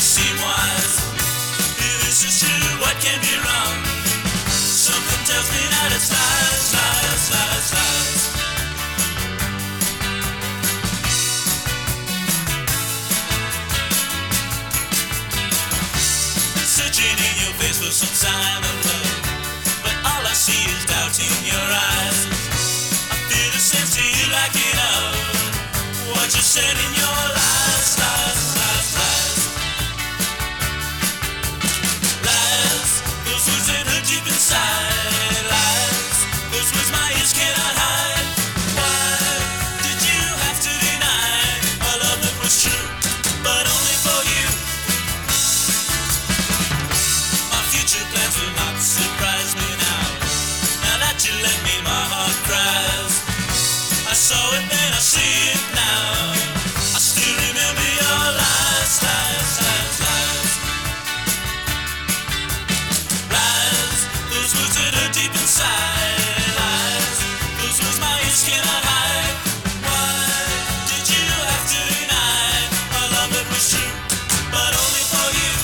seem wise. If this is true, what can be wrong? Something tells me that it's lies, lies, lies, lies. Searching in your face for some sign of love, but all I see is doubt in your eyes. I feel the sense of you like it up. What you said in your lies, lies, lies, lies. Lies, those words that hurt deep inside. Lies, those words my ears cannot hide. Why did you have to deny a love that was true, but only for you? My future plans will not surprise me now. Now that you left me, my heart cries. I saw it then, I see it now. I still remember your lies, lies, lies, lies. Lies, those words that are deep inside. Lies, those words my ears cannot hide. Why did you have to deny a love that was true, but only for you?